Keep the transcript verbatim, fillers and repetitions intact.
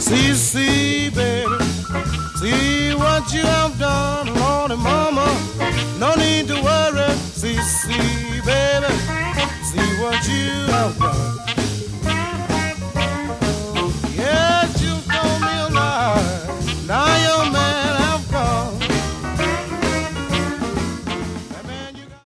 See, see, baby, see what you have done, Lord and Mama. No need to worry. See, see, baby, see what you have done.